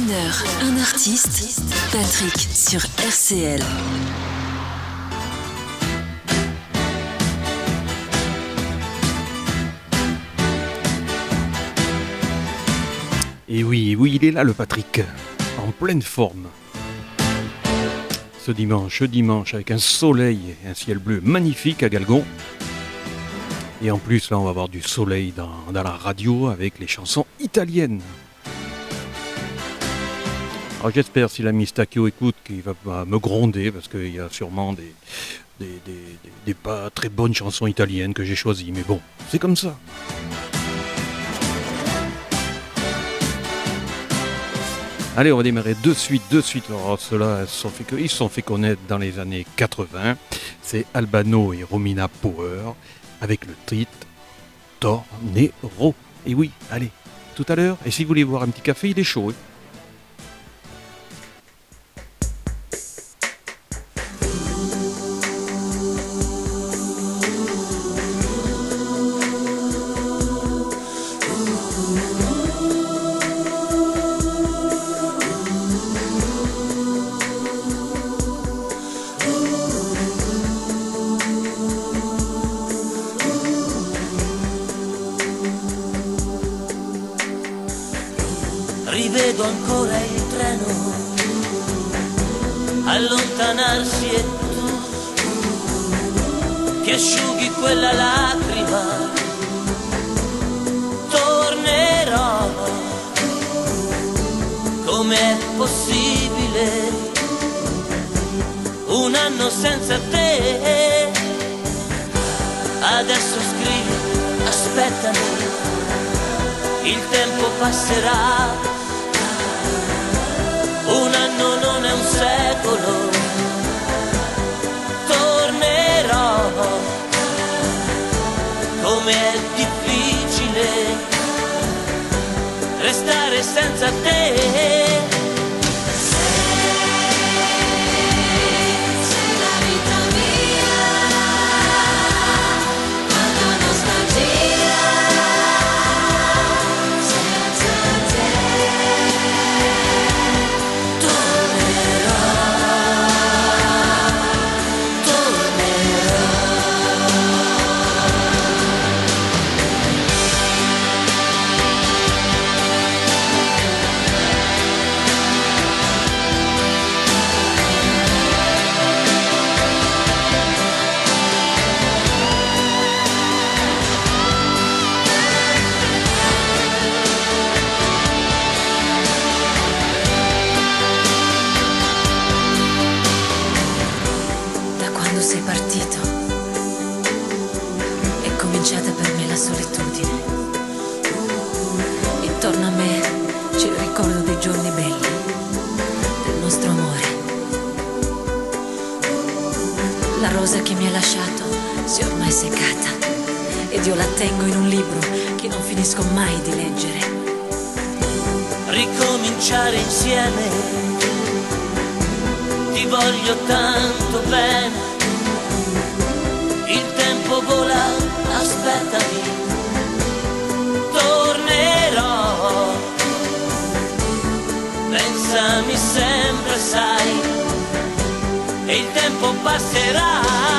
Une heure, un artiste, Patrick sur RCL. Et oui, il est là le Patrick, en pleine forme. Ce dimanche avec un soleil et un ciel bleu magnifique à Galgon. Et en plus là on va avoir du soleil dans la radio avec les chansons italiennes. Alors j'espère si l'ami Stacchio écoute qu'il va me gronder parce qu'il y a sûrement des pas très bonnes chansons italiennes que j'ai choisies. Mais bon, c'est comme ça. Allez, on va démarrer de suite. Alors, ceux-là, ils se sont fait connaître dans les années 80. C'est Albano et Romina Power avec le titre Tornero. Et oui, allez, tout à l'heure. Et si vous voulez boire un petit café, il est chaud. Hein. Rivedo ancora il treno allontanarsi e tu che asciughi quella lacrima. Tornerò, com'è possibile un anno senza te? Adesso scrivi, aspettami, il tempo passerà. Un anno non è un secolo, tornerò, com'è difficile restare senza te. Che mi ha lasciato si è ormai seccata ed io la tengo in un libro che non finisco mai di leggere. Ricominciare insieme, ti voglio tanto bene, il tempo vola, aspettami, tornerò, pensami sempre, sai, e il tempo passerà.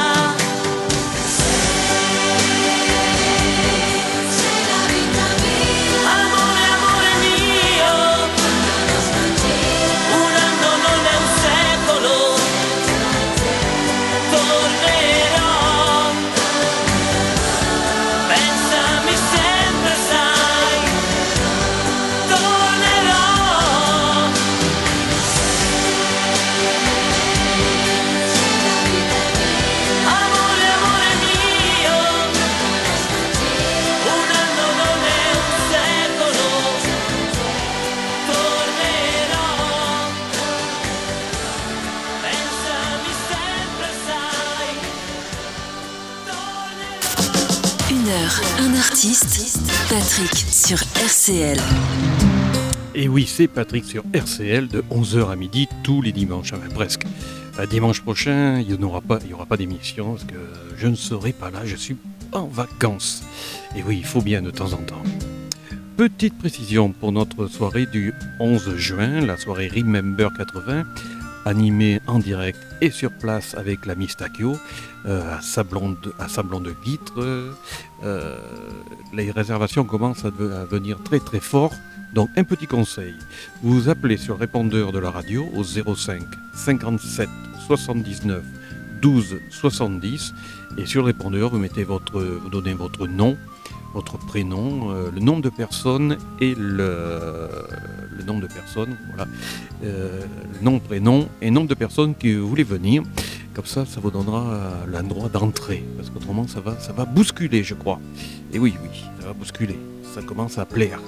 Un artiste, Patrick sur RCL. Et oui, c'est Patrick sur RCL de 11h à midi tous les dimanches, enfin presque. Dimanche prochain, il n'y aura pas d'émission parce que je ne serai pas là, je suis en vacances. Et oui, il faut bien de temps en temps. Petite précision pour notre soirée du 11 juin, la soirée Remember 80, animée en direct et sur place avec la Miss Takio à Sablon de Guitre. Les réservations commencent à venir très très fort. Donc un petit conseil, vous appelez sur le répondeur de la radio au 05 57 79 12 70 et sur le répondeur vous donnez votre nom, votre prénom, le nombre de personnes et le nombre de personnes, voilà, nom, prénom et nombre de personnes qui voulez venir. Comme ça vous donnera l'endroit d'entrée, parce qu'autrement ça va bousculer, je crois. Et oui, ça va bousculer, ça commence à plaire.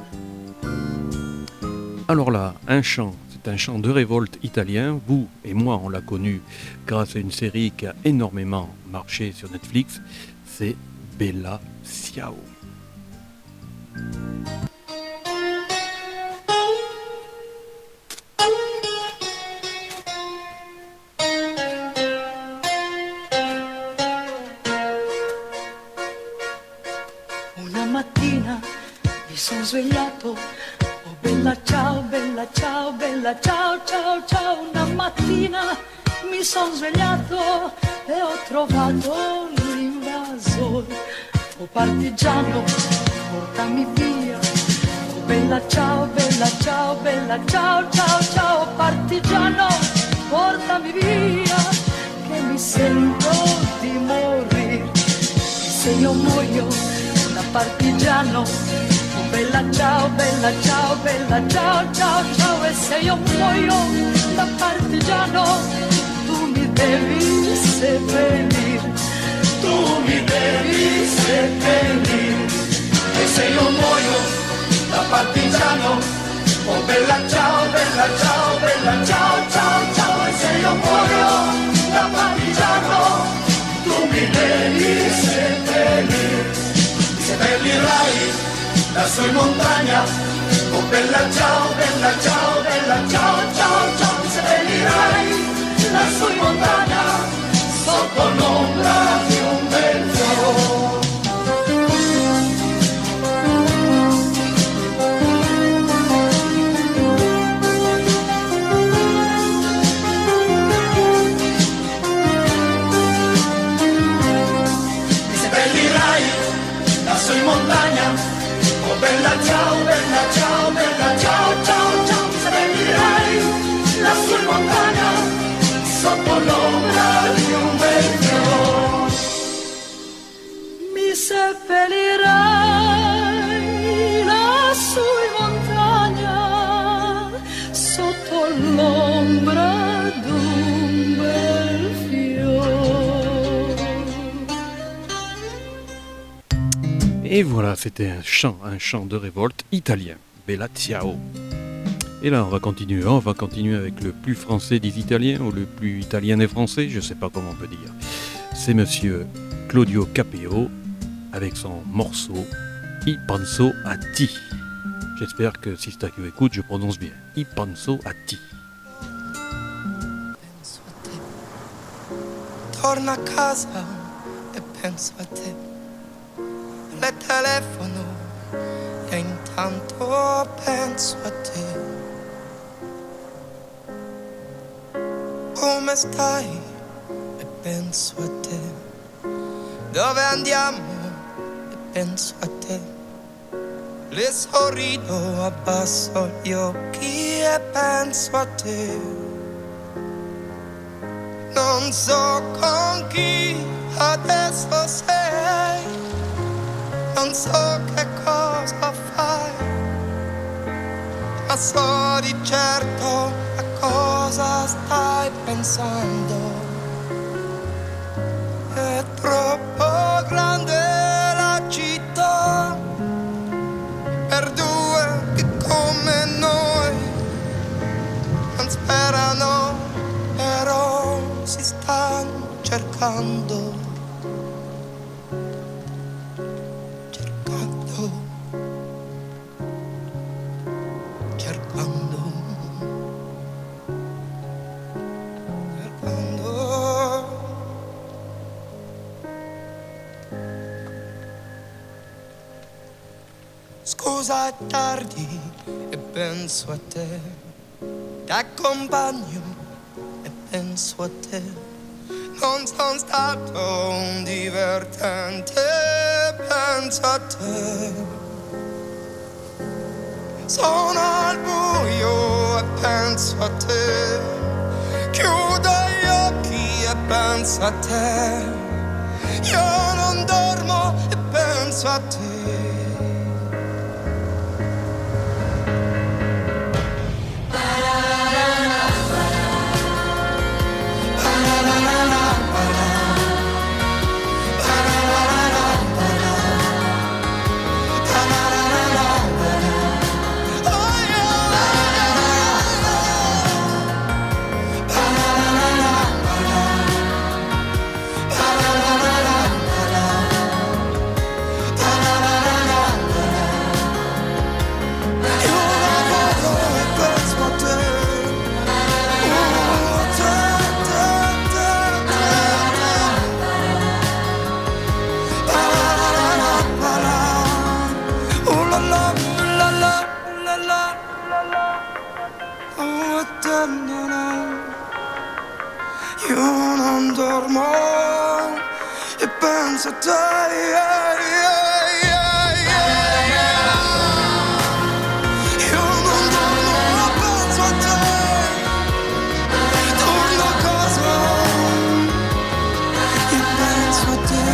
Alors là, c'est un chant de révolte italien. Vous et moi, on l'a connu grâce à une série qui a énormément marché sur Netflix. C'est Bella Ciao. Una mattina mi sono svegliato. Bella ciao, bella ciao, bella ciao, ciao, ciao. Una mattina mi sono svegliato e ho trovato l'invasore. Oh partigiano, portami via. Oh bella ciao, bella ciao, bella ciao, ciao, ciao. Partigiano, portami via, che mi sento di morire. Se io muoio da partigiano, bella ciao, bella ciao, bella ciao, ciao, ciao. E se io muoio da partigiano, tu mi devi seppellire, tu mi devi seppellire. E se io muoio da partigiano, oh bella ciao, bella ciao, bella ciao, ciao, ciao. E se io muoio da partigiano, tu mi devi seppellire, seppellirai lassù in montagna, oh bella ciao, bella ciao, bella ciao, ciao, ciao. Mi seppellirai lassù in montagna, sotto l'ombra di un bel fiore. Mi seppellirai lassù in montagna, bella ciao, bella ciao, bella ciao, ciao, ciao. Mi seppellirai lassù in montagna, sotto l'ombra di un bel fiore. Mi seppellirai lassù in montagna, sotto l'ombra di un bel fiore. Et voilà, c'était un chant de révolte italien, Bella Ciao. Et là, on va continuer avec le plus français des Italiens, ou le plus italien des Français, je sais pas comment on peut dire. C'est monsieur Claudio Capeo, avec son morceau I penso a ti. J'espère que si c'est qui écoute, je prononce bien. I penso a ti. Penso a te. Torno a casa e penso a te. Le telefono e intanto penso a te. Come stai? E penso a te. Dove andiamo? E penso a te. Le sorrido, abbasso gli occhi e penso a te. Non so con chi adesso sei, non so che cosa fai, ma so di certo a cosa stai pensando. È troppo grande la città per due che come noi non sperano, però si stanno cercando. Scusa è tardi e penso a te, t'accompagno e penso a te. Non sono stato un divertente, penso a te. Sono al buio e penso a te, chiudo gli occhi e penso a te. Io non dormo e penso a te. Io non dormo e penso a te. Io non dormo e penso a te. Torno a casa e penso a te.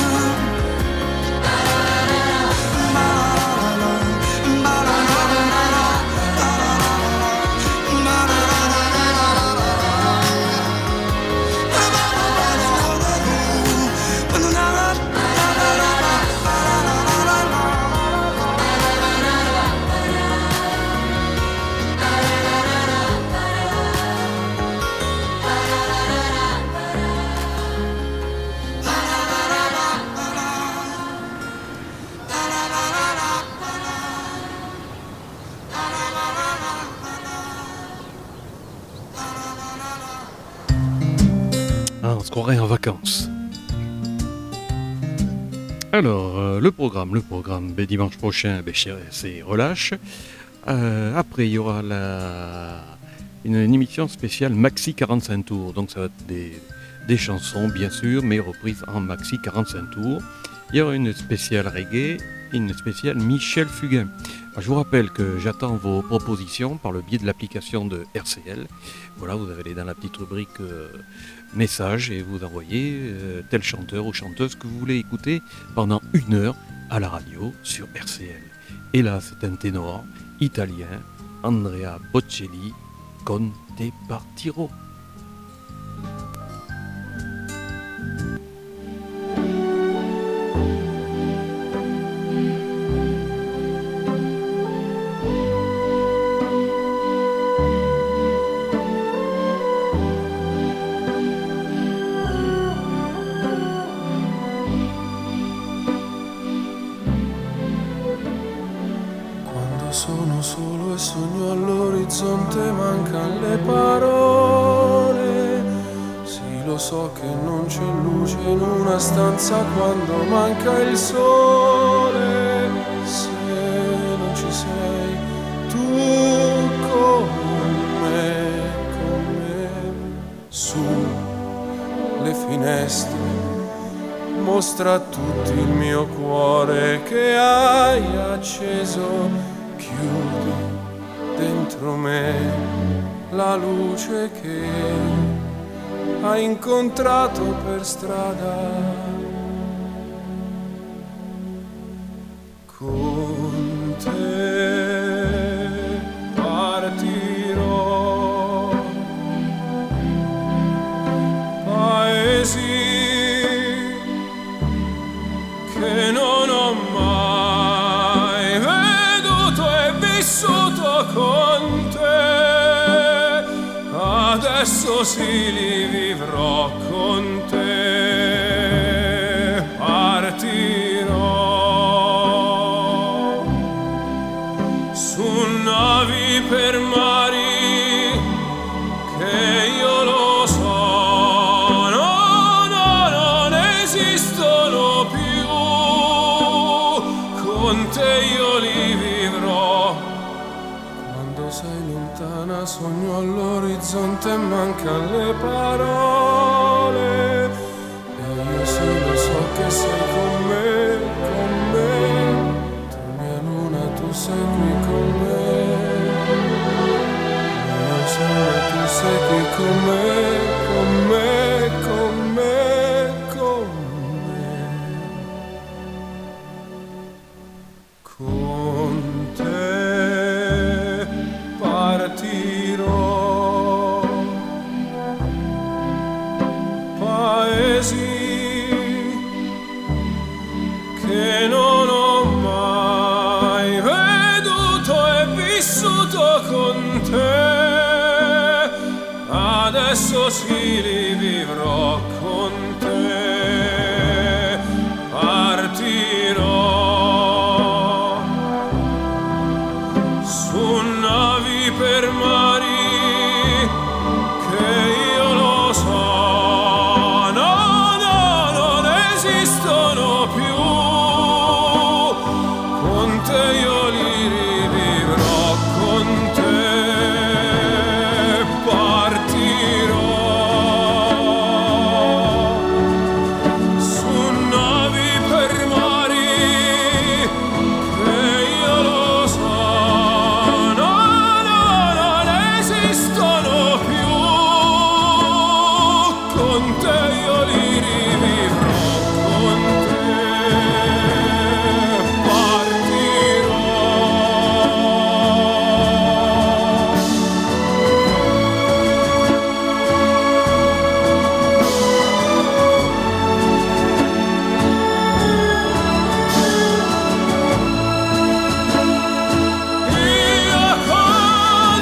Ah, on se croirait en vacances. Alors, le programme, dimanche prochain, c'est relâche. Après, il y aura une émission spéciale maxi 45 tours. Donc, ça va être des chansons, bien sûr, mais reprises en maxi 45 tours. Il y aura une spéciale reggae et une spéciale Michel Fugain. Alors, je vous rappelle que j'attends vos propositions par le biais de l'application de RCL. Voilà, vous allez dans la petite rubrique messages et vous envoyez tel chanteur ou chanteuse que vous voulez écouter pendant 1 heure à la radio sur RCL. Et là, c'est un ténor italien, Andrea Bocelli, con te partirò. Sono solo e sogno all'orizzonte, mancano le parole. Sì, lo so che non c'è luce in una stanza quando manca il sole. Se non ci sei tu con me, su le finestre mostra a tutti il mio cuore che hai acceso. Chiudi dentro me la luce che hai incontrato per strada. Con te partirò, paesi che non ho mai veduto e vissuto con te, adesso sì li vivrò con te, partirò su navi per mari che io lo so, no, non esistono più, con te io li sei lontana, sogno all'orizzonte e mancano le parole. E io sì lo so che sei con me, tu mia luna, tu sei qui con me. Io sono e tu sei qui con me, con me, con me, con me. Con te partirò, paesi che non ho mai veduto e vissuto con te. Adesso sì li vivrò con te. Partirò su navi per mari che io lo so, no, no, non esistono più. Con te io li rivivrò, con te partirò su navi per mari che io lo so, no, no, non esistono più. Con te io li rivivrò, con te partirò. Io con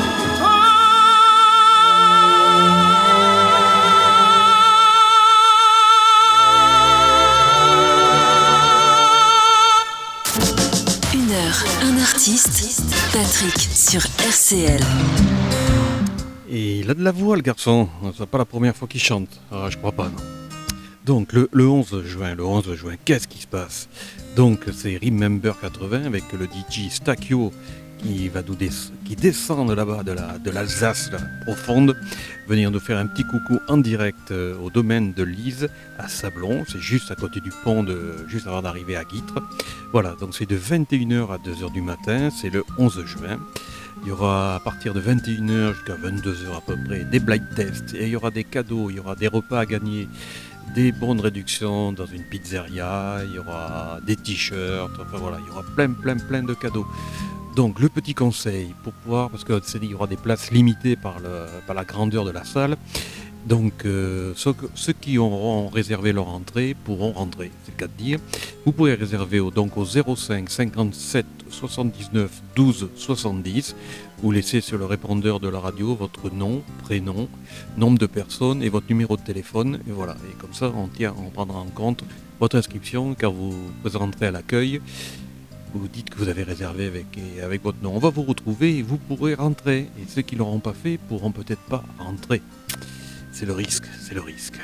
te. 1 heure, un artiste, Patrick sur RCL. Et il a de la voix, le garçon. C'est pas la première fois qu'il chante. Ah, je crois pas, non. Donc, le 11 juin, qu'est-ce qui se passe? Donc, c'est Remember 80 avec le DJ Stakio qui descend de là-bas, de l'Alsace là, profonde, venir nous faire un petit coucou en direct au domaine de Lise, à Sablon. C'est juste à côté du pont, juste avant d'arriver à Guîtres. Voilà, donc c'est de 21h à 2h du matin, c'est le 11 juin. Il y aura à partir de 21h jusqu'à 22h à peu près des blind tests, et il y aura des cadeaux, il y aura des repas à gagner, des bons de réduction dans une pizzeria, il y aura des t-shirts, enfin voilà, il y aura plein de cadeaux. Donc le petit conseil pour pouvoir, parce que il y aura des places limitées par la grandeur de la salle, donc ceux qui auront réservé leur entrée pourront rentrer, c'est le cas de dire. Vous pourrez réserver au 05 57 79 12 70, vous laissez sur le répondeur de la radio votre nom, prénom, nombre de personnes et votre numéro de téléphone, et voilà, et comme ça on prendra en compte votre inscription quand vous présenterez à l'accueil. Vous dites que vous avez réservé avec votre nom. On va vous retrouver et vous pourrez rentrer. Et ceux qui ne l'auront pas fait pourront peut-être pas rentrer. C'est le risque, c'est le risque.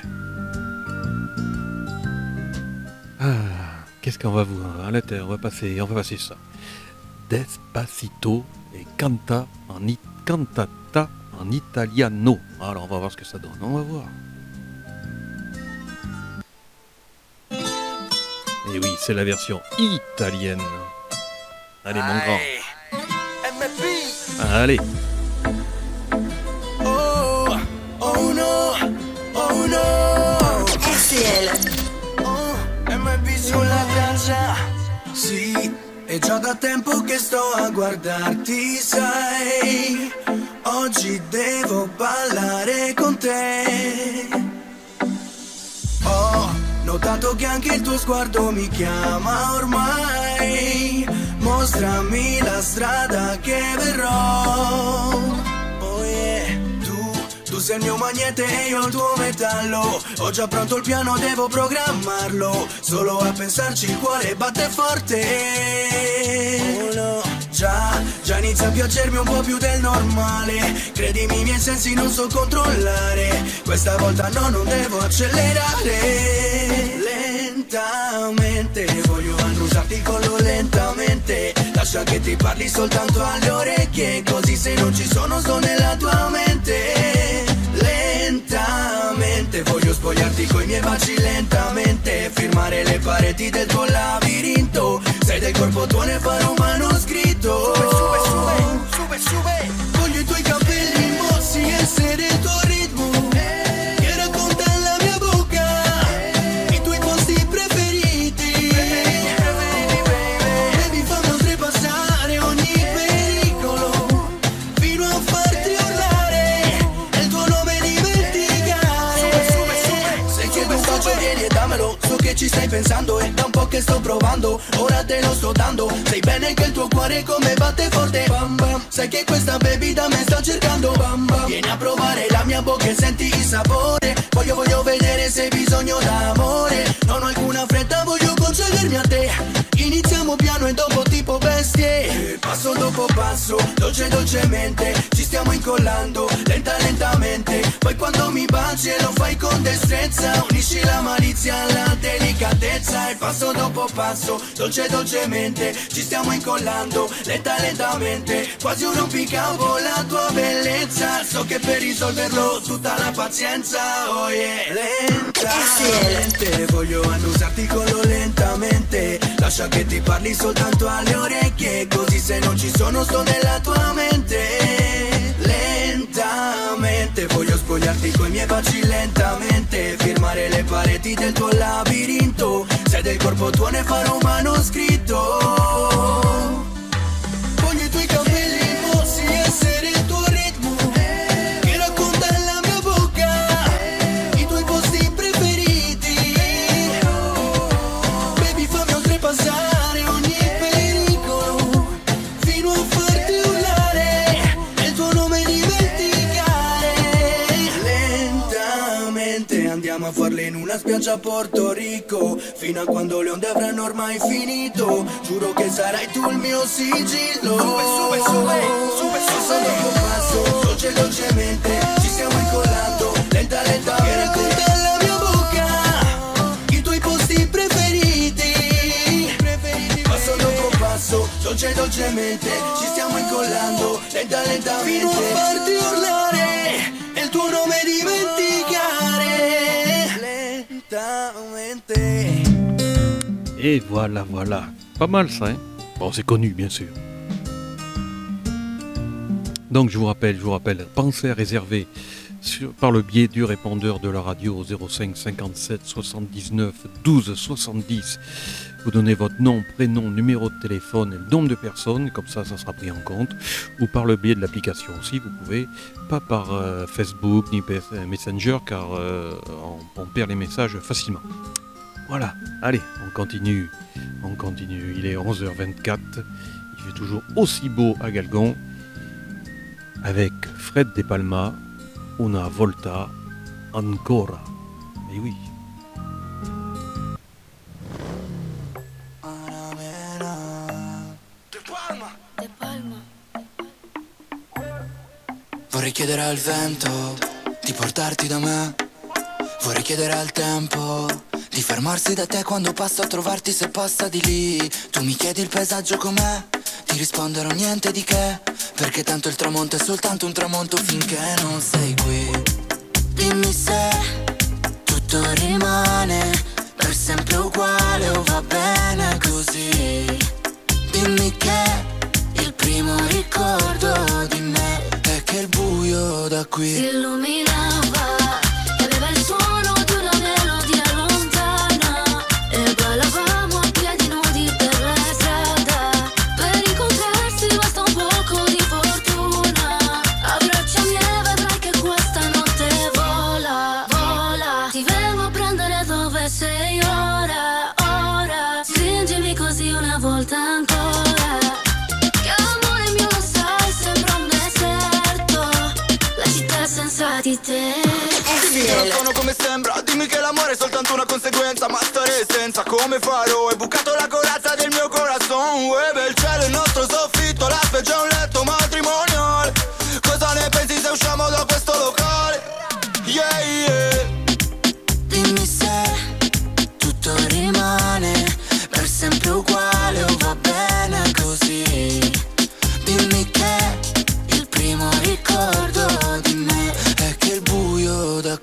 Ah, qu'est-ce qu'on va vous... À l'intérieur, on va passer ça. Despacito et cantata en italiano. Alors on va voir ce que ça donne. On va voir. Et oui, c'est la version italienne. Allez, mon grand. Allez. Oh, oh no, oh no. RCL. MB sulla piaggia. Sì, è già da tempo che sto a guardarti, sai. Oggi devo ballare con te. Ho notato che anche il tuo sguardo mi chiama ormai. Mostrami la strada che verrò. Oh yeah. Tu sei il mio magnete e io il tuo metallo. Ho già pronto il piano, devo programmarlo. Solo a pensarci il cuore batte forte. Oh no. Già inizia a piacermi un po' più del normale. Credimi, i miei sensi non so controllare. Questa volta no, non devo accelerare. Lentamente voglio annusarti il collo lentamente. Lascia lascia che ti parli soltanto alle orecchie, così se non ci sono sto nella tua mente. Lentamente voglio spogliarti coi miei baci lentamente, firmare le pareti del tuo labirinto, sei del corpo tuo ne farò un manoscritto. Sube, voglio i tuoi capelli mossi, essere il tuo ritmo, che racconta la mia bocca i tuoi posti preferiti. Baby, fammi oltrepassare ogni pericolo, fino a farti urlare e il tuo nome dimenticare. Se chiedo un bacio vieni e dammelo, so che ci stai pensando, è da un po' che sto provando, ora te lo sto dando. Sai bene che il tuo cuore come batte forte, bam bam. Sai che questa baby da me sta cercando, bam bam. Vieni a provare la mia bocca e senti il sapore. Voglio vedere se hai bisogno d'amore. Non ho alcuna fretta, voglio concedermi a te. Iniziamo piano e dopo tipo bestie, passo dopo passo, dolcemente ci stiamo incollando, lentamente. Poi quando mi baci e lo fai con destrezza, unisci la malizia alla delicatezza. E passo dopo passo, dolcemente ci stiamo incollando, lentamente. Quasi un rompicapo la tua bellezza, so che per risolverlo tutta la pazienza. Oh yeah, lentamente voglio annusarti collo lentamente, lascia che ti parli soltanto alle orecchie, così se non ci sono sto nella tua mente. Lentamente voglio spogliarti coi miei baci lentamente, firmare le pareti del tuo labirinto, se del corpo tuo ne farò un manoscritto. Voglio i tuoi capelli mossi, essere il tuo ritmo, che racconta la mia bocca i tuoi posti preferiti. Baby, fammi oltrepassare ogni pericolo, fino a farti urlare e il tuo nome dimenticare. Lentamente andiamo a farle in una spiaggia a Porto Rico, fino a quando le onde avranno ormai finito. Giuro che sarai tu il mio sigillo. Sube, passo dopo passo, dolcemente ci stiamo incollando, lentamente. Che racconta la mia bocca i tuoi posti preferiti. Passo dopo passo, dolcemente ci stiamo incollando, lentamente. Fino a farti urlare e il tuo nome dimenticare. Lentamente. Et voilà. Pas mal ça, hein? Bon, c'est connu, bien sûr. Donc, je vous rappelle, pensez à réserver par le biais du répondeur de la radio au 05 57 79 12 70. Vous donnez votre nom, prénom, numéro de téléphone et le nombre de personnes, comme ça sera pris en compte. Ou par le biais de l'application aussi, vous pouvez, pas par Facebook ni Messenger, car on perd les messages facilement. Voilà, allez, on continue, il est 11h24, il fait toujours aussi beau à Galgon, avec Fred De Palma, Una volta ancora, mais oui. De Palma. Vorrei chiedere al vento di portarti da me, vorrei chiedere al tempo di fermarsi da te quando passo a trovarti, se passa di lì. Tu mi chiedi il paesaggio com'è, ti risponderò niente di che, perché tanto il tramonto è soltanto un tramonto finché non sei qui. Dimmi se tutto rimane per sempre uguale o va bene così. Dimmi che il primo ricordo di me è che il buio da qui si illuminava e aveva il suono di una melodia lontana, e ballavamo a piedi nudi per la strada. Per incontrarsi basta un poco di fortuna, abbracciami e vedrai che questa notte vola, vola. Ti vengo a prendere dove sei ora, ora. Stringimi così una volta ancora, che amore mio lo sai sembra un deserto, la città senza di te. Non sono come sembra, dimmi che l'amore è soltanto una conseguenza, ma stare senza come farò? Hai bucato la corazza del mio corazon, bel cielo il nostro soffitto, la specie è un letto matrimoniale. Cosa ne pensi se usciamo da questo locale? Yeah, yeah. Dimmi se tutto rimane per sempre uguale o va bene così.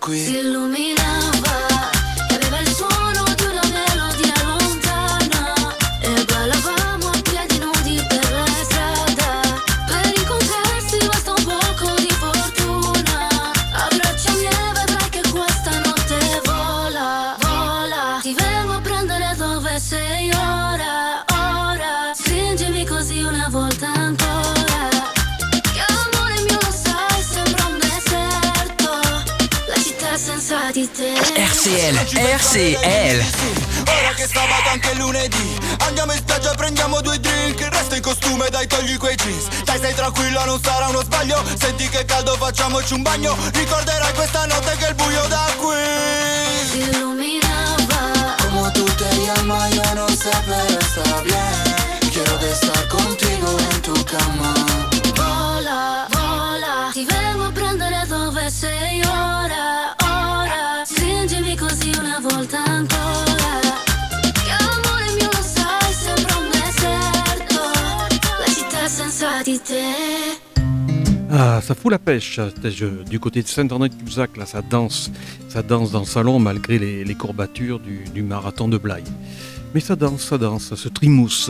qui. Si illuminava e aveva il suono di una melodia lontana e ballavamo a piedi nudi per la strada. Per incontrarsi basta un poco di fortuna. Abbracciami e vedrai che questa notte vola, vola. Ti vengo a prendere dove sei ora, ora. Stringimi così una volta ancora. Che amore mio lo sai, sembra un deserto. La città senza di te. RCL, RCL. Ora che sabato anche lunedì andiamo in spiaggia e prendiamo 2 drink. Il resto in costume, dai togli quei jeans. Dai stai tranquilla, non sarà uno sbaglio. Senti che caldo, facciamoci un bagno. Ricorderai questa notte che il buio da qui Si illuminaba como tú te llamas, yo no sé, pero está bien. Quiero de estar contigo en tu cama. vola, vola. Ti vengo a prendere dove sei ora, ora. Stringimi così una volta ancora. Che amore mio lo sai, sembra un deserto. La città senza di te. Ah, ça fout la pêche, du côté de Saint-André-de-Cubzac, là, ça danse dans le salon malgré les courbatures du marathon de Blaye. Mais ça danse, ça se trimousse.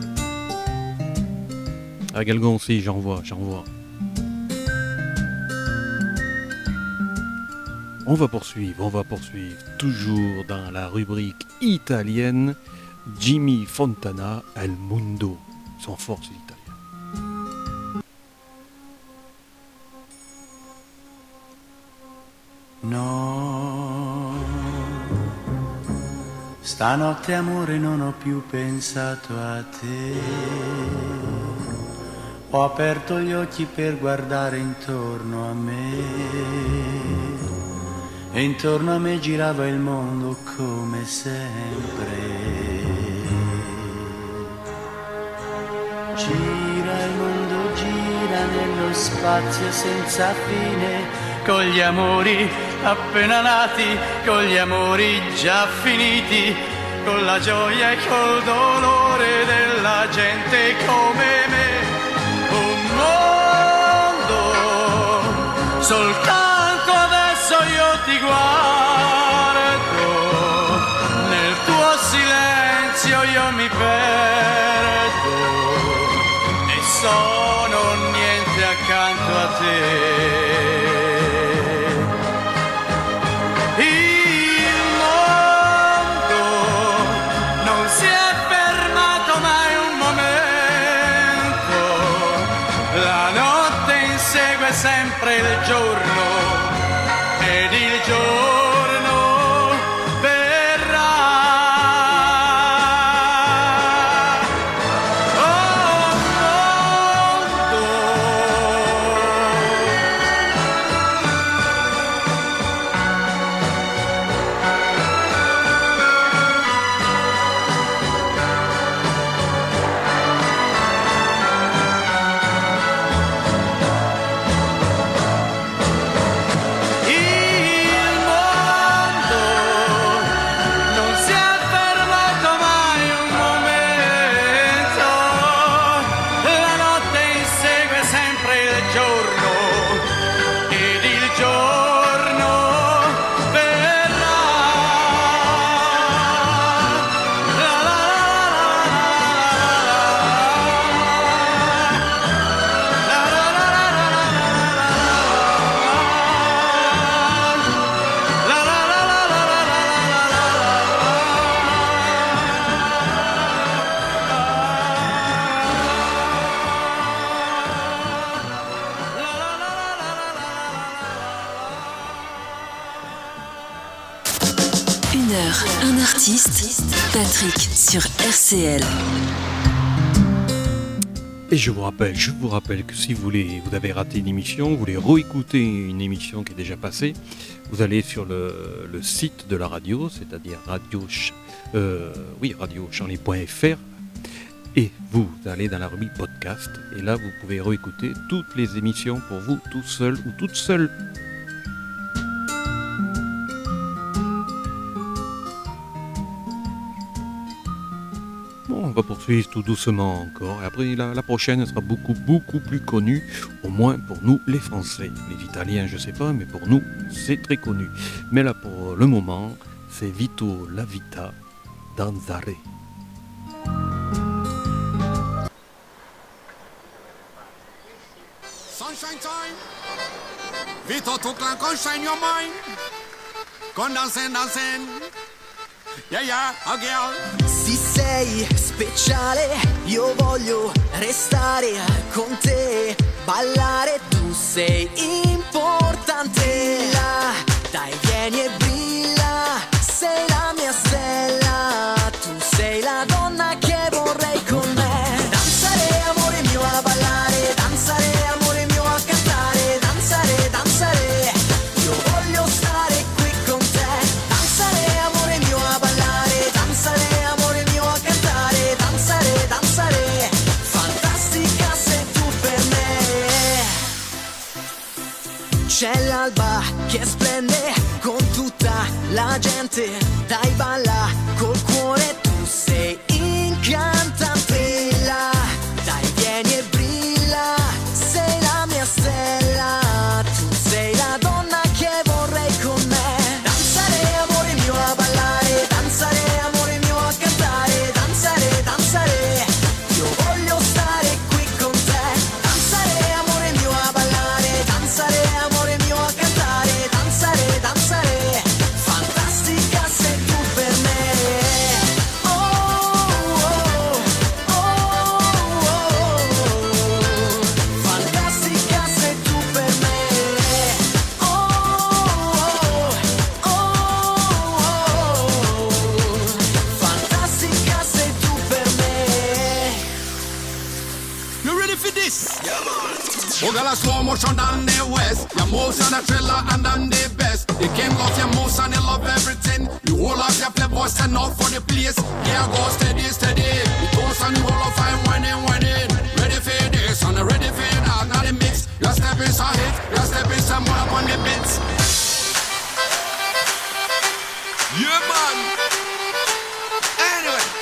À Galgon aussi, j'en vois. On va poursuivre, toujours dans la rubrique italienne, Jimmy Fontana, El Mundo, sont forts ces Italiens. No, stanotte amore non ho più pensato a te. Ho aperto gli occhi per guardare intorno a me e intorno a me girava il mondo come sempre. Gira il mondo, gira nello spazio senza fine, con gli amori appena nati, con gli amori già finiti, con la gioia e col dolore della gente come me. Un mondo, soltanto adesso io ti guardo, nel tuo silenzio io mi perdo e sono niente accanto a te. Sempre il giorno ed il giorno verrà. Oh mondo, Un artiste, Patrick sur RCL. Et je vous rappelle que si vous avez raté une émission, vous voulez réécouter une émission qui est déjà passée, vous allez sur le site de la radio, c'est-à-dire radiochanley.fr, et vous allez dans la rubrique podcast, et là vous pouvez réécouter toutes les émissions pour vous tout seul ou toute seule. Bon, va poursuivre tout doucement encore. Et après, la prochaine sera beaucoup plus connue, au moins pour nous les Français. Les Italiens, je sais pas, mais pour nous, c'est très connu. Mais là, pour le moment, c'est Vito La Vita, Danzare. Sunshine time. Vito to clan, come shine your mind. Come dancing, dancing. Yeah, a girl. Se sei speciale, io voglio restare con te. Ballare, tu sei importante. Dai, vieni e brilla. Sei la mia stella. Tu sei la donna che vorrei con me. Danzare, amore mio, a ballare. Danzare, amore mio, a cantare. Danzare, danzare. Io voglio stare qui con te. Danzare, amore mio, a ballare. Danzare, amore mio, a cantare. Danzare, danzare. Fantastica sei tu per me. C'è l'alba che splende con tutta la gente. Dai, balla col cuore, tu sei incantante. Dai, vieni e brilla. Sei la mia stella. Tu sei la donna che vorrei con me. Danzare, amore mio, a ballare. Danzare, amore mio, a cantare. Danzare, danzare. Io voglio stare qui con te. Danzare, amore mio, a ballare. Danzare, amore mio, a cantare. Danzare, danzare. Fantastica sei tu per me. Oh, oh, oh, oh. Fantastica sei tu per me. Oh, oh, oh. Fantastica sei tu per me. You ready for this? Yeah, man. Oh, girl, a slow motion down the west. Your motion a thriller and I'm the best. The king of your motion, you love everything. You hold up your playboy, stand up for the place. Yeah, go steady, steady. The toast and you hold up fine, winning. Ready for this, and ready for that. Now the mix. Your step is a hit. Your step is a more up on the beats. Yeah, man. Anyway.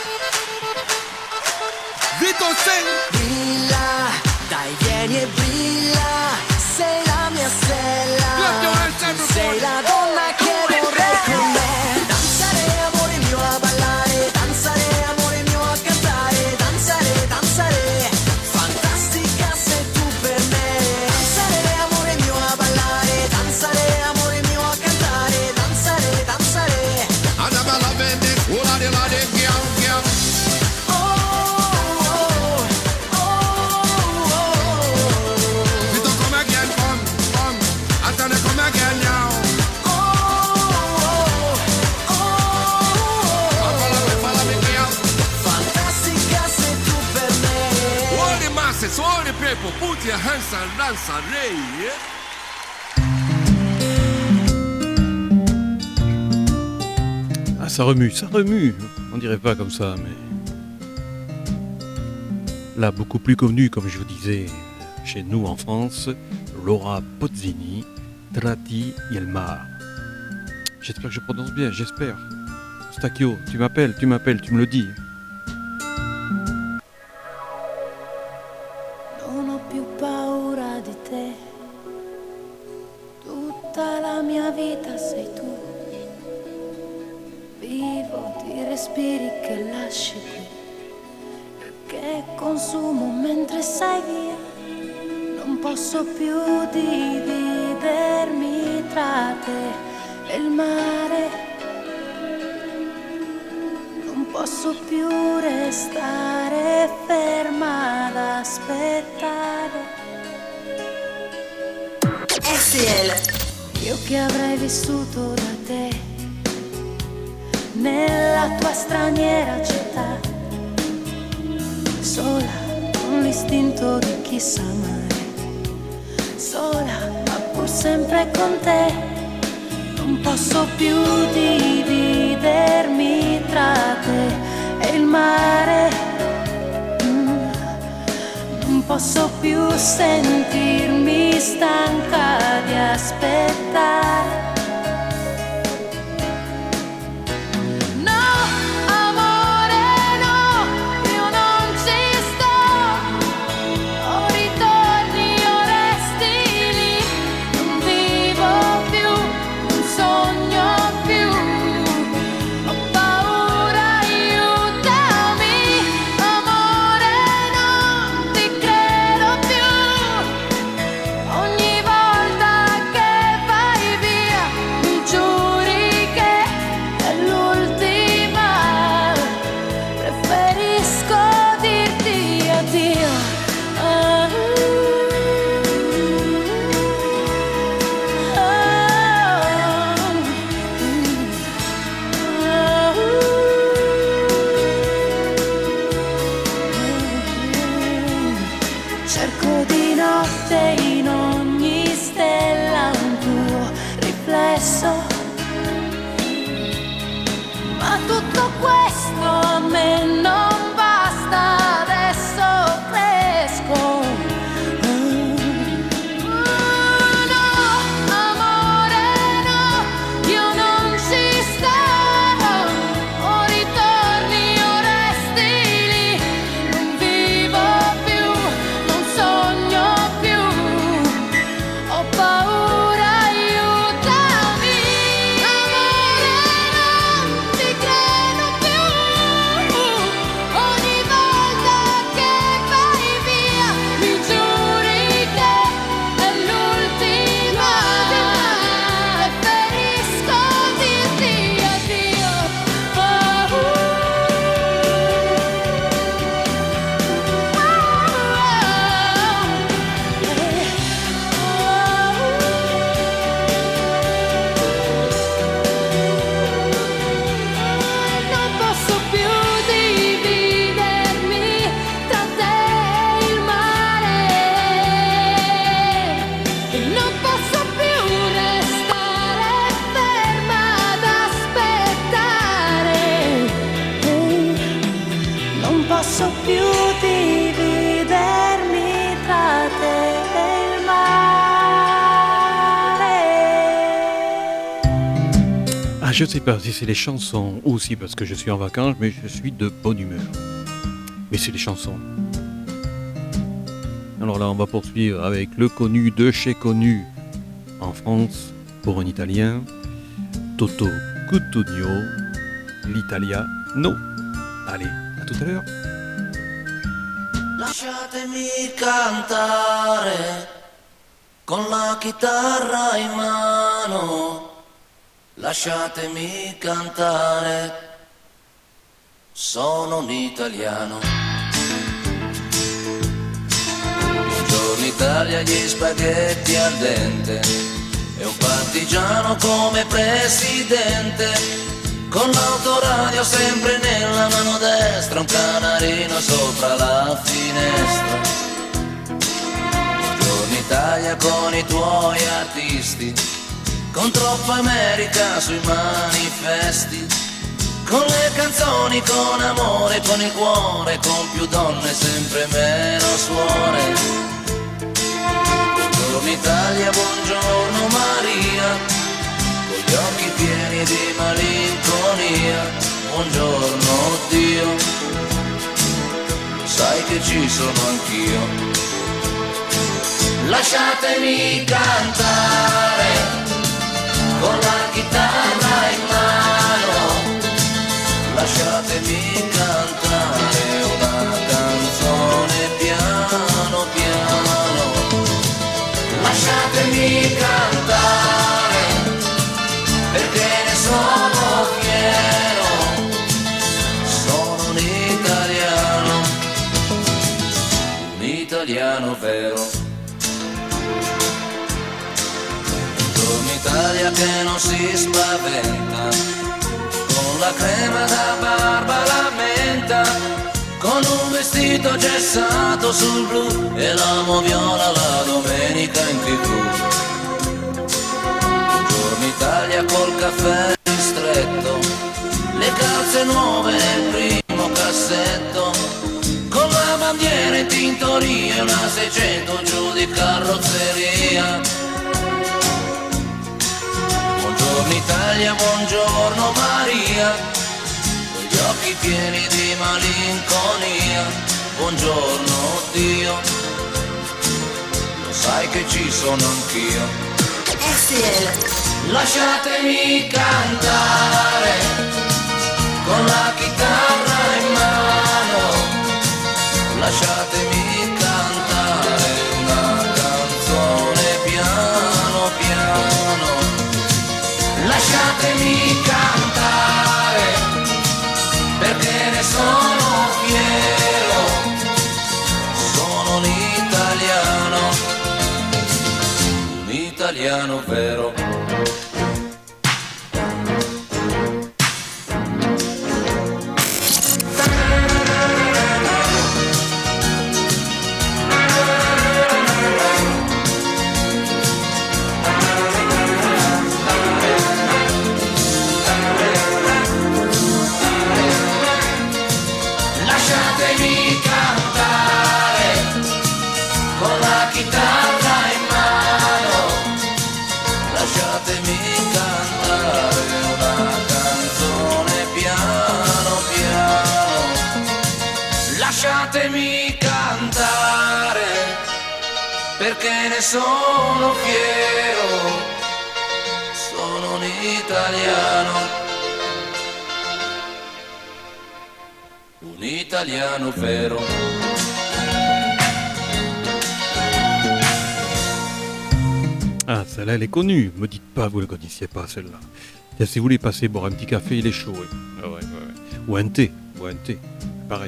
Vito sing. Brilla, dai, vieni e brilla. Sei la mia stella. Tu sei la donna che vorrei con me. Danzare, amore mio, a ballare. Danzare, amore mio, a cantare. Danzare, danzare. Fantastica sei tu per me. Danzare, amore mio, a ballare. Danzare, amore mio, a cantare. Danzare, danzare. I never loving this. All of the ladies, girl. Vito, come again, come. I tell you, come again now. Follow me, girl. Fantastica sei tu per me. All the masses, all the people, put your hands and dance and ray, yeah? Ah, ça remue. On dirait pas comme ça, mais... Là, beaucoup plus connue, comme je vous disais, chez nous en France, Laura Pozzini, Tratti il mar. J'espère que je prononce bien, j'espère. Stacchio, tu m'appelles, tu me le dis. Non ho più paura di te, tutta la mia vita sei tu. Vivo di respiri che lasci qui, che consumo mentre sei via. Non posso più dividermi tra te e il mare. Non posso più restare ferma ad aspettare. RTL. Io che avrei vissuto da te nella tua straniera città, sola con l'istinto di chi sa amare, sola ma pur sempre con te. Non posso più dividermi tra te e il mare. Non posso più sentirmi stanca di aspettare. No, amore, no, io cerco di notte in ogni stella un tuo riflesso. Ma tutto questo a me non basta, adesso cresco. Je sais pas si c'est les chansons ou aussi parce que je suis en vacances, mais je suis de bonne humeur. Mais c'est les chansons. Alors là, on va poursuivre avec le connu de chez connu en France pour un Italien, Toto Cutugno, l'Italiano. Allez, à tout à l'heure. Lasciatemi cantare con la chitarra in mano. Lasciatemi cantare, sono un italiano. Buongiorno Italia, gli spaghetti al dente e un partigiano come presidente, con l'autoradio sempre nella mano destra, un canarino sopra la finestra. Buongiorno Italia con i tuoi artisti, con troppa America sui manifesti, con le canzoni, con amore, con il cuore, con più donne, sempre meno suore. Buongiorno Italia, buongiorno Maria, con gli occhi pieni di malinconia. Buongiorno Dio, sai che ci sono anch'io. Lasciatemi cantare con la chitarra in mano, lasciatemi cantare una canzone piano piano, lasciatemi cantare perché ne sono fiero, sono un italiano vero. Italia che non si spaventa, con la crema da barba la menta, con un vestito gessato sul blu e l'amo viola la domenica in TV. Buongiorno Italia col caffè ristretto, le calze nuove nel primo cassetto, con la bandiera in tintoria e una 600 giù di carrozzeria. Buongiorno Italia, buongiorno Maria, con gli occhi pieni di malinconia. Buongiorno Dio, lo sai che ci sono anch'io. RTL. Lasciatemi cantare con la chitarra in mano, lasciatemi cantare una canzone piano piano. Lasciatemi cantare perché ne sono fiero, sono un italiano vero. perché ne sono fiero, sono un italiano vero. Ah, celle-là, elle est connue. Me dites pas, vous ne la connaissiez pas, celle-là. Tiens, si vous voulez passer boire un petit café, il est chaud. Oui. Ah ouais. Ou un thé. Pareil.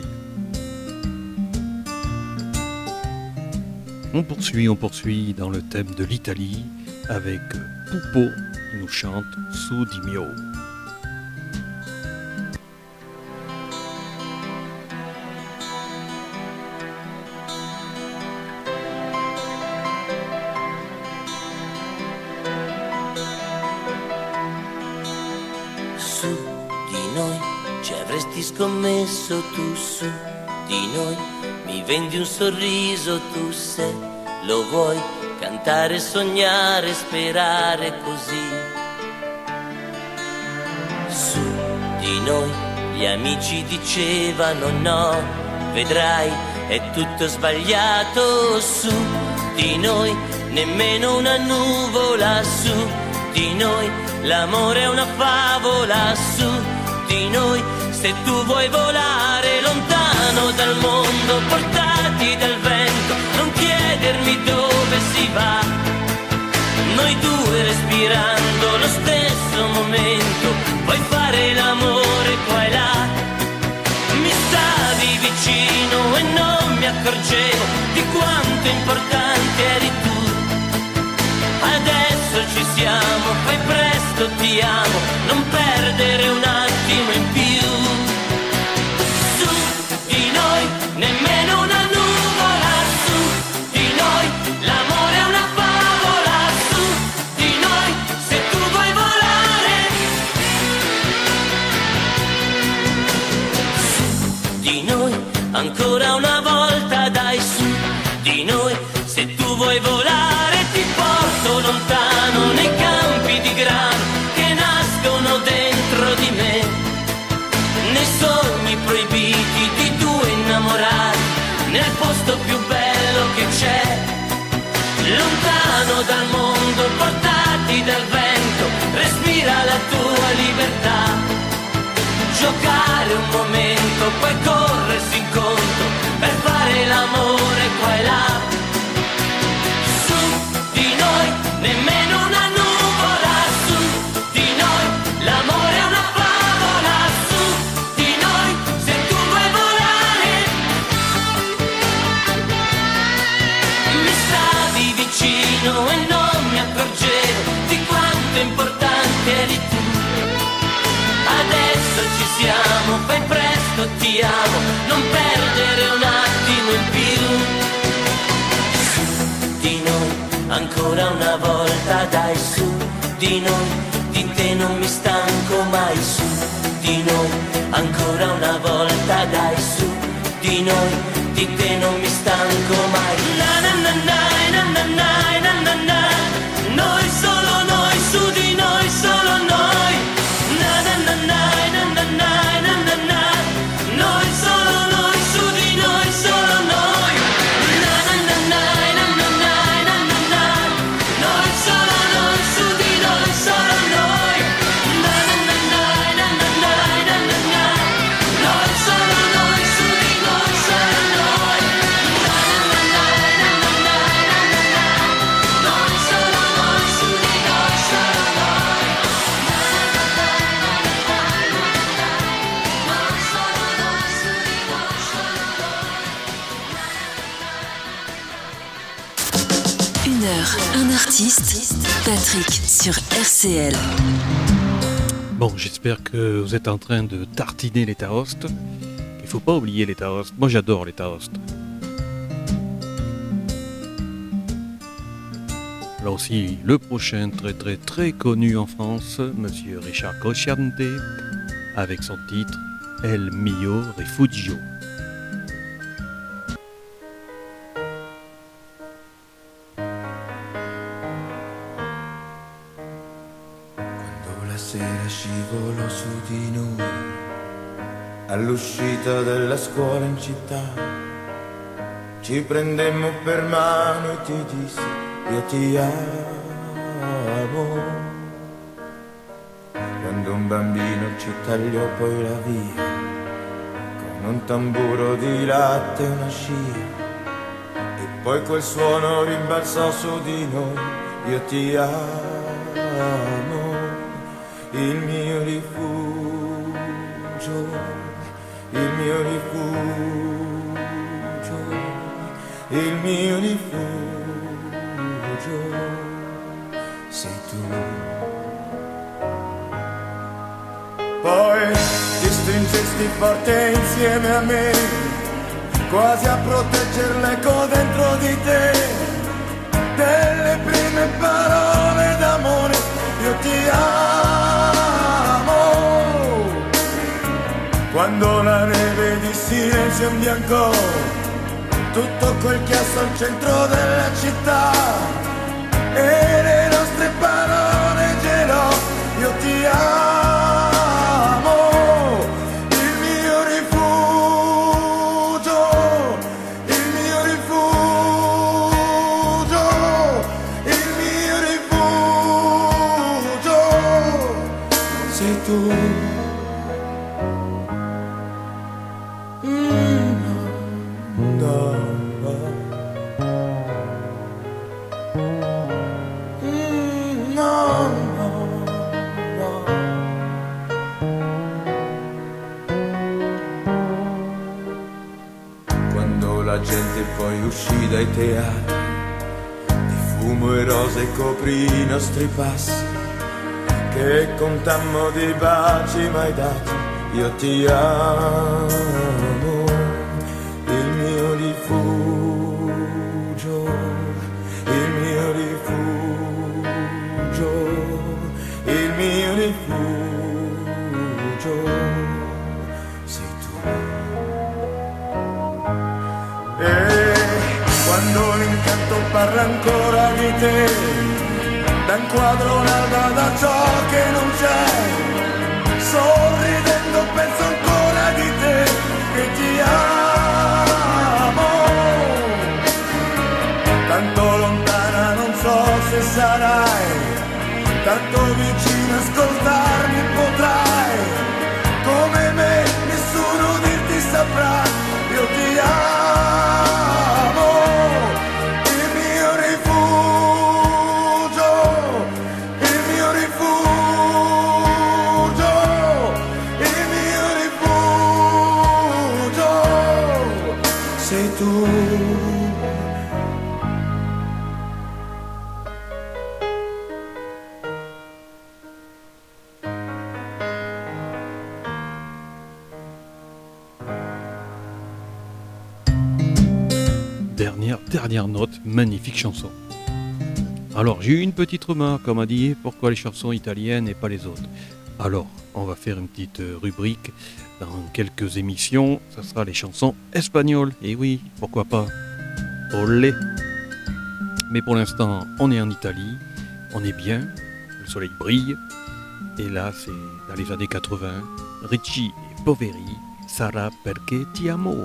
On poursuit dans le thème de l'Italie avec Pupo qui nous chante Su di mio. Su di noi ci avresti scommesso, tu su di noi mi vendi un sorriso, tu se lo vuoi cantare, sognare, sperare così. Su di noi gli amici dicevano no, vedrai è tutto sbagliato. Su di noi nemmeno una nuvola, su di noi l'amore è una favola, su di noi se tu vuoi volare lontano dal mondo, portati dal vento, non chiedermi dove si va. Noi due respirando lo stesso momento, puoi fare l'amore qua e là. Mi stavi vicino e non mi accorgevo di quanto importante eri tu. Adesso ci siamo, fai presto, ti amo, non perdere un attimo in più. Su di noi, nemmeno una nuvola, su di noi, l'amore è una favola, su di noi, se tu vuoi volare. Su di noi, ancora una volta dai, su di noi, se tu vuoi volare ti porto lontano nei campi di grano che nascono dentro di me, nei sogni proibiti di due innamorati, nel posto più bello che c'è, lontano dal mondo, portati dal vento, respira la tua libertà, giocare un momento, poi corrersi incontro per fare l'amore qua e là. Nemmeno una nuvola, su di noi, l'amore è una favola, su di noi, se tu vuoi volare. Mi stavi vicino e non mi accorgevo di quanto importante eri tu. Adesso ci siamo, fai presto, ti amo, non perdere un attimo in più. Ancora una volta dai, su di noi, di te non mi stanco mai, su di noi, ancora una volta dai, su di noi, di te non mi stanco mai. Na na na na na na na na na, noi solo noi, su di noi solo noi. Na na na na na na na na na, noi solo noi, su di noi solo noi. Na na na na na na na na na, noi solo noi, su di noi solo noi. Na na na na na na na na na, noi solo noi, su di noi solo noi. Na na na na na na na na na, noi solo noi, su di noi solo noi. Na na na na na na na, noi solo noi, su di noi solo noi. Une heure, un artiste, Patrick sur RCL. Bon, j'espère que vous êtes en train de tartiner les taosts. Il faut pas oublier les taosts. Moi, j'adore les taosts. Là aussi, le prochain très connu en France, Monsieur Richard Cosciante, avec son titre El mio rifugio. La sera scivolò su di noi, all'uscita della scuola in città, Ci prendemmo per mano e ti dissi io ti amo. Quando un bambino ci tagliò poi la via con un tamburo di latte e una scia, e poi quel suono rimbalzò su di noi. Io ti amo, il mio rifugio, il mio rifugio, il mio rifugio sei tu. Poi ti stringesti forte insieme a me, quasi a protegger l'eco dentro di te delle prime parole d'amore. Io ti amo. Quando la neve di silenzio imbiancò tutto quel chiasso al centro della città e le nostre parole gelò. Io ti amo, il mio rifugio, il mio rifugio, il mio rifugio sei tu. La gente poi uscì dai teatri, di fumo e rose coprì i nostri passi, che contammo di baci mai dati. Io ti amo, il mio rifugio, il mio rifugio, il mio rifugio sei tu. E quando l'incanto parla ancora di te, da un quadro l'alba da ciò che non c'è, sorridendo penso ancora di te, che ti amo. Tanto lontana non so se sarai, tanto vicino ascoltarmi potrai, come me nessuno dirti saprà. Io ti amo, il mio rifugio, il mio rifugio, il mio rifugio sei tu. Dernière note, magnifique chanson. Alors, j'ai eu une petite remarque, on m'a dit pourquoi les chansons italiennes et pas les autres. Alors, on va faire une petite rubrique dans quelques émissions, ça sera les chansons espagnoles. Et oui, pourquoi pas. Olé. Mais pour l'instant, on est en Italie, on est bien, le soleil brille. Et là, c'est dans les années 80, Ricci et Poveri, Sarà perché ti amo.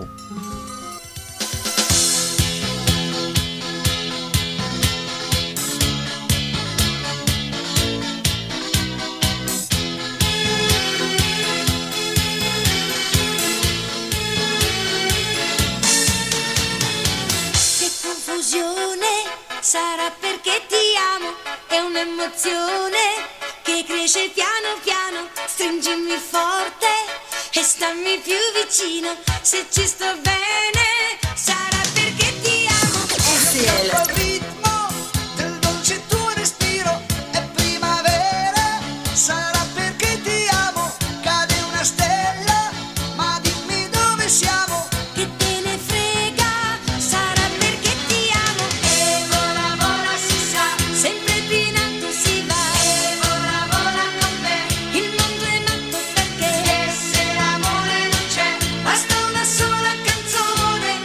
Sarà perché ti amo, è un'emozione che cresce piano piano. Stringimi forte e stammi più vicino. Se ci sto bene, sarà perché ti amo. RTL. Al ritmo del dolce tuo respiro è primavera. Sarà perché ti amo, cade una stella, ma dimmi dove siamo. Che te ne frega, sarà perché ti amo. E vola vola si sa, sempre più in alto si va. E vola vola con me, il mondo è matto perché. E se l'amore non c'è, basta una sola canzone.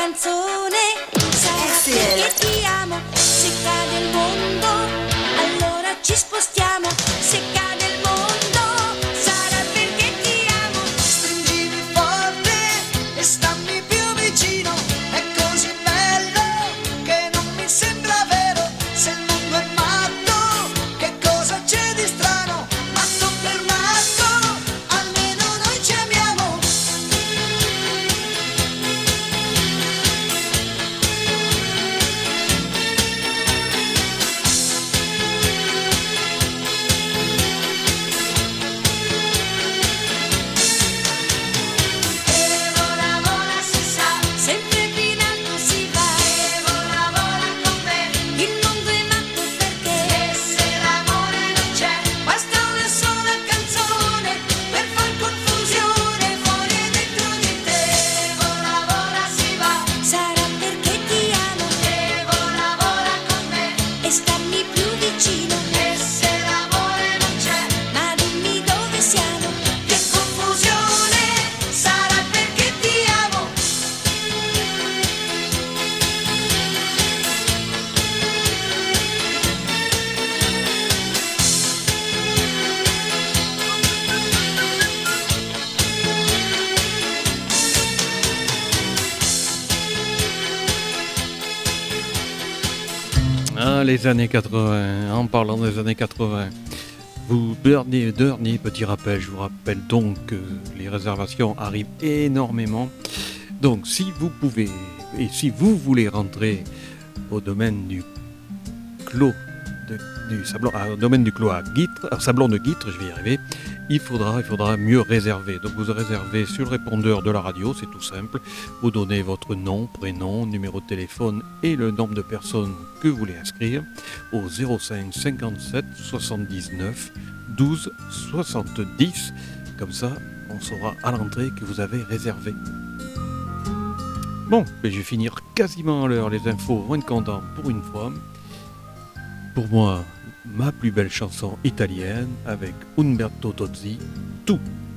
canzone sarà perché ti amo. Se cade il mondo, allora ci spostiamo. Se cade il mondo, sarà perché ti amo. Stringimi forte e stammi più vicino. È così bello che non mi sembra vero. Se il mondo è matto, che cosa c'è di strano? Matto per matto, almeno noi ci amiamo. E vola, vola si sa, sempre più in alto si va. E vola, vola con me, il mondo è matto perché. E se l'amore non c'è, basta una sola canzone per far confusione fuori e dentro di te. E vola si va, sarà perché ti amo. E vola con me e stammi più vicino. E se l'amore non c'è, ma dimmi dove siamo. Che confusione, sarà perché ti amo. Ah, les années 80, en parlant des années 80. Dernier petit rappel, je vous rappelle donc que les réservations arrivent énormément. Donc si vous pouvez, et si vous voulez rentrer au domaine du Clos, au domaine du Clos à Guîtres, à Sablon de Guîtres, je vais y arriver, il faudra mieux réserver. Donc vous réservez sur le répondeur de la radio, c'est tout simple. Vous donnez votre nom, prénom, numéro de téléphone et le nombre de personnes que vous voulez inscrire au 05 57 79 12 70. Comme ça, on saura à l'entrée que vous avez réservé. Bon, je vais finir quasiment à l'heure les infos, moins de content pour une fois. Pour moi, ma plus belle chanson italienne avec Umberto Tozzi, Tout.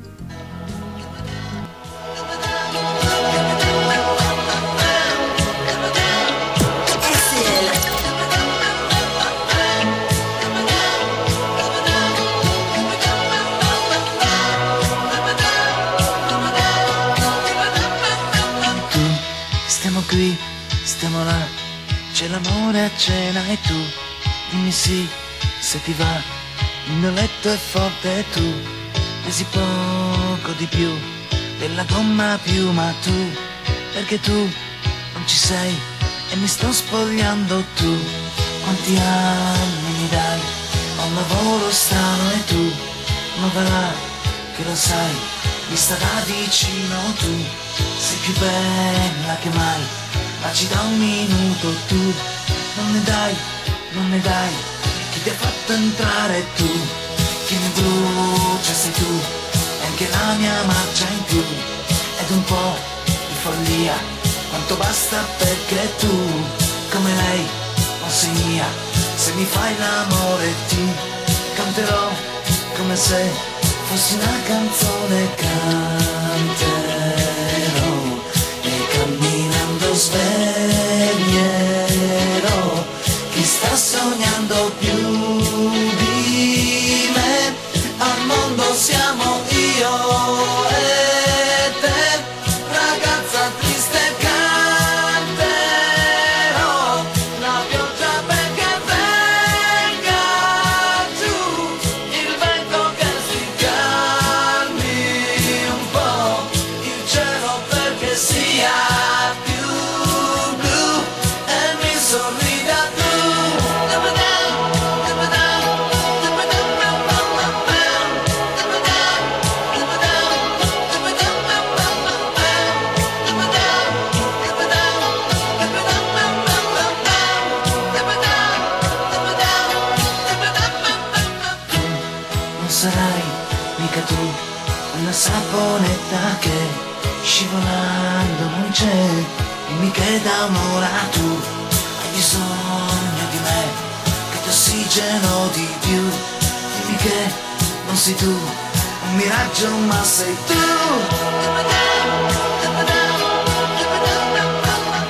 Stiamo qui, stiamo là, c'è l'amore a cena e tu dimmi sì, se ti va, il mio letto è forte e tu pesi poco di più della gomma piuma tu, perché tu non ci sei e mi sto spogliando tu, quanti anni mi dai, ho un lavoro strano e tu, ma va là, che lo sai, vista da vicino tu, sei più bella che mai, ma ci da un minuto tu, non ne dai, chi ti ha fatto entrare tu, chi mi brucia sei tu, e anche la mia marcia in più, ed un po' di follia, quanto basta perché tu, come lei, non sei mia, se mi fai l'amore ti canterò, come se fossi una canzone canterò, e camminando sveglierò chi sta sognando più di me, al mondo siamo io e te, ragazza triste canterò, la pioggia perché venga giù, il vento che si calmi un po', il cielo perché sia più blu e mi sorrida tu. Non sarai mica tu, una saponetta che scivolando non c'è, dimmi che da un'ora tu hai bisogno di me, che ti ossigeno di più, dimmi che non sei tu, un miraggio ma sei tu.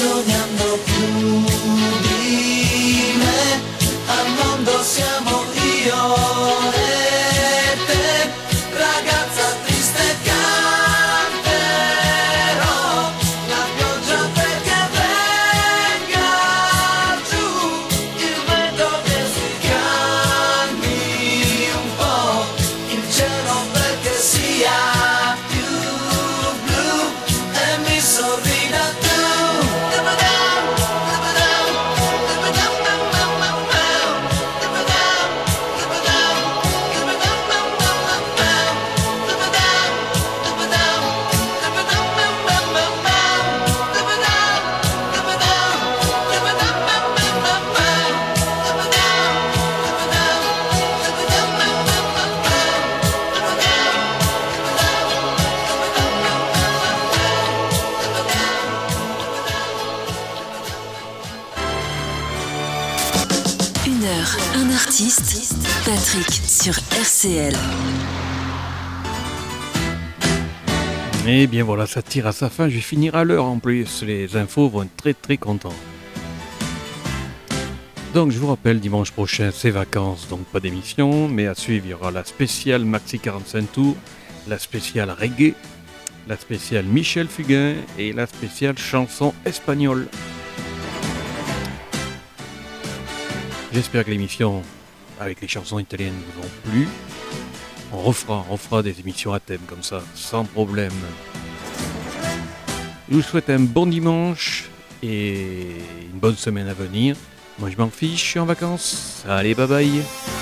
sognando più di me, al mondo siamo io e te, ragazza triste canterò la pioggia perché venga giù, il vento che si calmi un po', il cielo perché sia più blu e mi sorrida tu. Un artiste, Patrick sur RCL. Eh bien voilà, ça tire à sa fin, je vais finir à l'heure en plus, les infos vont être très très contents. Donc je vous rappelle, dimanche prochain c'est vacances, donc pas d'émission, mais à suivre il y aura la spéciale Maxi 45 tours, la spéciale reggae, la spéciale Michel Fugain et la spéciale chanson espagnole. J'espère que l'émission avec les chansons italiennes vous ont plu. On refera des émissions à thème comme ça, sans problème. Je vous souhaite un bon dimanche et une bonne semaine à venir. Moi je m'en fiche, je suis en vacances. Allez, bye bye.